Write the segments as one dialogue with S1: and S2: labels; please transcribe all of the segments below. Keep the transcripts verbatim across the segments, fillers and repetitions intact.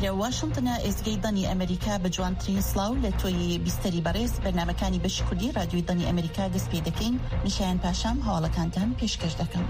S1: لە واشنگتنە ئێزگەی دەنی ئەمریکا بە جوانترین سلااو لە تۆی بیستەری بەڕێز بەرنامەکانی بەشی کوردی رادیۆی دەنی ئەمریکا دەست پێ دەکەین. میشایان پاشام هەواڵەکانتان پێشکەش دەکەم.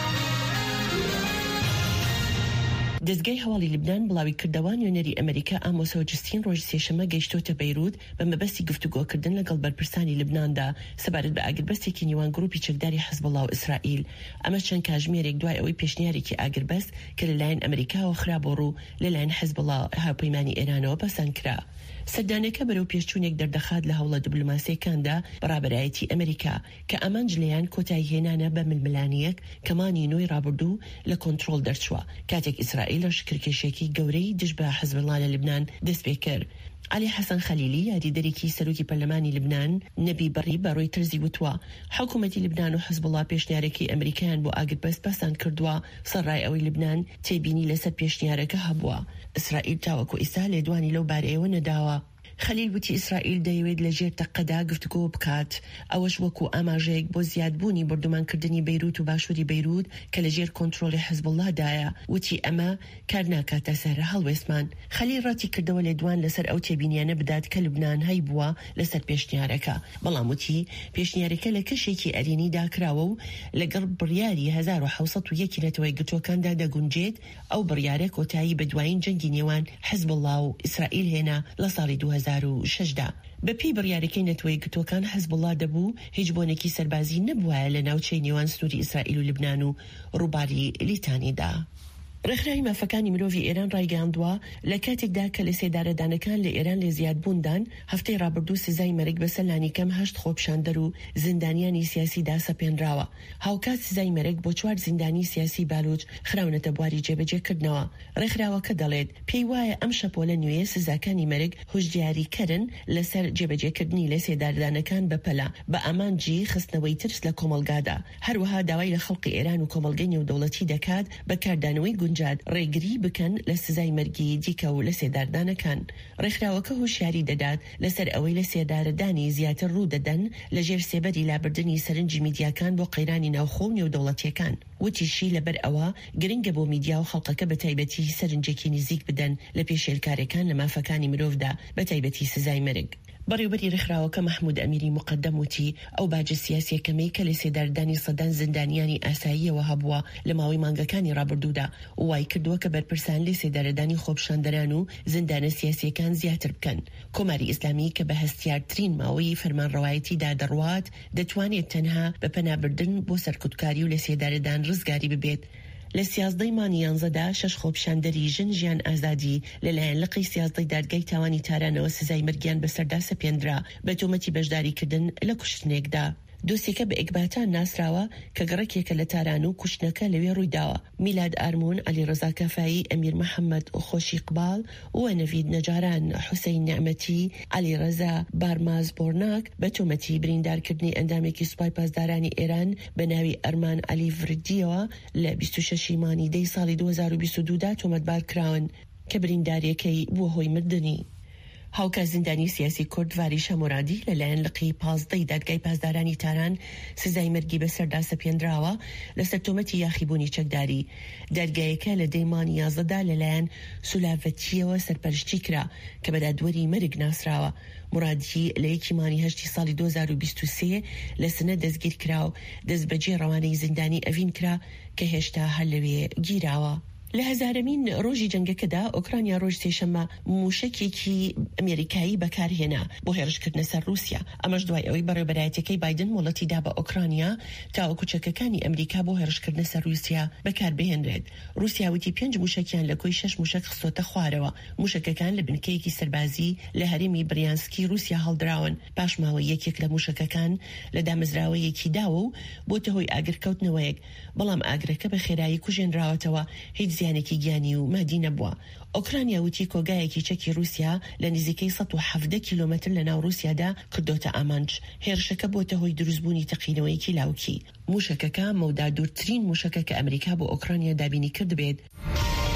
S1: دەستگای هەواڵی لبنان بڵاوی کردەوە نوێنەری ئەمریکا ئامۆسا جستین ڕۆژ سێشەمە گەیشتۆتە بەیروت بە مەبەستی گفتوگۆکردن لەگەڵ بەرپرسانی لبناندا سەبارەت بە ئاگربەستێکی نێوان گروپی چەکداری حەزبەڵڵا و ئیسرائیل. ئەمە چەند کاتژمێرێک دوای ئەوەی پێشنیارێکی ئاگربەست کە لەلایەن ئەمریکاوە خرابۆ ڕوو لەلایەن حەزبەڵڵا هاوپەیمانی ئێرانەوە پەسەند کرا. سەردانەکە بەرەو پێشچوونێک دەردەخات لە هەوڵە دیبلۆماسیەکاندا بەڕابەرایەتی ئەمریکا کە ئەمان جلیان کۆتایی هێنانە بە ململانیەک کەمانی نوۆی ڕابردوو لە کۆنتڕۆڵ دەرچووە کاتێک ئیسرائیل لە شکرکێشێکی گەورەی دژ بە حەزبەڵڵا لە لبنان دەست پێ کرد. علی حەسەن خەلیلی یاریدەرێکی سەرۆکی پەرلەمانی لبنان نەبی بەڕی بە ڕۆی ترزی وتووە حکوومەتی لبنان و حەزبەڵڵا پێشنیارێکی ئەمریکایان بۆ ئاگربەست پەسەند کردووە سەرڕای ئەوەی لبنان تێبینی لەسەر پێشنیارەکە هەبووە. ئیسرائیل تاوەکو ئێستا لێدوانی لەو بارەیەوە نەداوە. خەلیل وتی ئیسرائیل دەیەوێت لەژێر تەقەدا گفتگۆ بکات، ئەوەش وەکو ئاماژەیەک بۆ زیادبوونی بردومانکردنی بەیروت و باشووری بەیروت کە لەژێر کۆنتڕۆڵی حەزبەڵڵادایە. وتی ئەمە کار ناکاتە سەر هەڵوێستمان. خەلیل ڕاتی کردەوە لێدوان لەسەر ئەو تێبینیانە بدات کە لبنان هەی بووە لەسەر پێشنیارەکە، بەڵام وتی پێشنیارەکە لە کەشێکی ئەرێنی داکراوە و لەگەڵ بڕیاری هەزار و حەوت سەد و یەک نەتەوەی گرتوەکاندا دەگونجێت. ئەو بڕیارە کۆتایی بە دوایین جەنگی نێوان حەزبەڵڵا و ئیسرائیل هێنا لە ساڵی دوو هەزار و شەشدا. بەپی بڕیارەکەی نەتەوەی گرتوەکان حەزبەڵڵا دەبوو هیچ بۆنێکی سەربازی نەبووە لە ناوچەی نێوان سنووری ئیسرائیل و لبنان و ڕووباری لیتانیدا. ڕێکخراوی مافەکانی مرۆڤی ئێران ڕایگەاندووە لە کاتێکدا کە لە سێدارەدانەکان لە ئێران لە زیادبووندان هەفتەی ڕابردوو سزای مەرگ بەسەر لانی کەم هەشت خۆپشاندەر و زیندانیانی سیاسیدا سەپێنراوە. هاوکات سزای مەرگ بۆ چوار زیندانی سیاسی بالوچ خراونەتە بواری جێبەجێکردنەوە. ڕێکخراوەکە دەڵێت پێی وایە ئەم شەپۆلە نوێیە سزاکانی مەرگ هۆشدیاریکەرن لەسەر جێبەجێکردنی لە سێدارەدانەکان بەپەلا بە ئامانجی خستنەوەی ترس لە کۆمەلگادا. هەروەها داوای لە خەڵقی ئێران و کۆمەلگەی نێودەوڵەتی دەکات بەکاردانەوەی گونجاد ڕێگری بکەن لە سزای مەرگی دیکە و لە سێداردانەکان. ڕێکخراوەکە هۆشیاری دەدات لەسەر ئەوەی لە سێدارەدانی زیاتر ڕوو دەدەن لەژێر سێبەری لابردنی سەرنجی میدیاکان بۆ قەیرانی ناوخۆ و نێودەوڵەتیەکان. وتیشی لەبەر ئەوە گرنگە بۆ میدیا و خەڵقەکە بە تایبەتی سەرنجێکی نزیک بدەن لە پێشێلکارەکان لە مافەکانی مرۆڤدا بە تایبەتی سزای مەرگ. بەڕێوەبەری ڕێکخراوەکە محمود ئەمیری مقدم وتی ئەو باجە سیاسیەکەمەی کە لە سێداردانی سەدان زیندانیانی ئاساییەوە هەبووە لە ماوەی مانگەکانی ڕابردوودا وای کردووە کە بەرپرسان لێ سێدارەدانی خۆپشاندەران و زیندانە سیاسیەکان زیاتر بکەن. کۆماری ئیسلامی کە بە هەستیارترین ماوەی فەرمانڕەوایەتیدا دەڕوات دەتوانێت تەنها بە پەنابردن بۆ سەرکوتکاری و لە سێدارەدان ڕزگاری ببێت. لە سیازدەی مانی یانزەدا شەش خۆپشاندەری ژن ژیان ئازادی لەلایەن لقی سیازدەی دادگای تاوانی تارانەوە سزای مەرگیان بەسەردا سەپێنرا بە تۆمەتی بەشداریکردن لە کوشتنێکدا. دۆسیەکە بە ئێکباتان ناسراوە کە گەڕێکێکە لە تاران و کوشتنەکە لەوێ ڕوویداوە. میلاد ئارمون، علی ڕەزا کەفایی، ئەمیر محەممەد خۆشی قبال و نەڤید نەجاران، حوسەین نعمەتی، علی ڕەزا بارماز بۆرناک بە تۆمەتی بریندارکردنی ئەندامێکی سوپای پاسدارانی ئێران بە ناوی ئەرمان علی ڤردیەوە لە بیست و شەشی مانی دەی ساڵی دوو هەزار و بیست و دوو دا تۆمەتبار کراون کە برینداریەکەی بووە هۆی مردنی. هاوکە زیندانی سیاسی کورد واریشە مورادی لەلایەن لقی پازدەی دادگای پاسدارانی تاران سزای مەرگی بەسەردا سەپێنراوە لەسەر تۆمەتی یاخیبوونی چەکداری. دادگایەکە لە دەیمانی یازدەدا لەلایەن سولاڤەتیەوە سەرپەرشتی کرا کە بە دادوەری مەرگ ناسراوە. مرادی لە یەکی مانی هەشتی ساڵی دوو هەزار و بیست و سێ لە سنە دەستگیر کرا و دەستبەجێ ڕەوانەی زیندانی ئەڤین کرا کە هێشتا هەر لەوێ گیراوە. لە هەزارەمین ڕۆژی جەنگەکەدا ئۆکرانیا ڕۆژ سێشەمە موشکێکی ئەمریکایی بەکارهێنا بۆ هێرشکردنە سەر رووسیا. ئەمەش دوای ئەوەی بەڕێوەبەرایەتەکەی بایدن وڵەتیدا بە ئۆکرانیا تا کوچەکەکانی ئەمریکا بۆ هێرشکردنە سەر رووسیا بەکاربهێنرێت. رووسیا وتی پێنج موشکیان لە کۆی شەش موشک خستۆتە خوارەوە. موشکەکان لە بنکەیەکی سەربازی لە هەرێمی بریانسکی رووسیا هەڵدراون. پاش ماوەی یەکێک لە موشکەکان لە دامەزراوەیەکی داوە و بۆتە هۆی ئاگرکەوتنەوەیەک، بەڵام ئاگرەکە بە خێرایی کوژێنراوەتەوە، هیچ زیانێکی گیانی و مادی نەبووە. ئۆکرانیا وتی کۆگایەکی چەکی رووسیا لە نزیکەی سەد و حەڤدە کیلۆمەتر لە ناو رووسیادا کردۆتە ئامانج. هێرشەکە بۆتە هۆی دروستبوونی تەقینەوەیەکی لاوکی. موشکەکە مەودا دوورترین موشکە کە ئەمریکا بۆ ئۆکرانیا دابینی کرد بێت.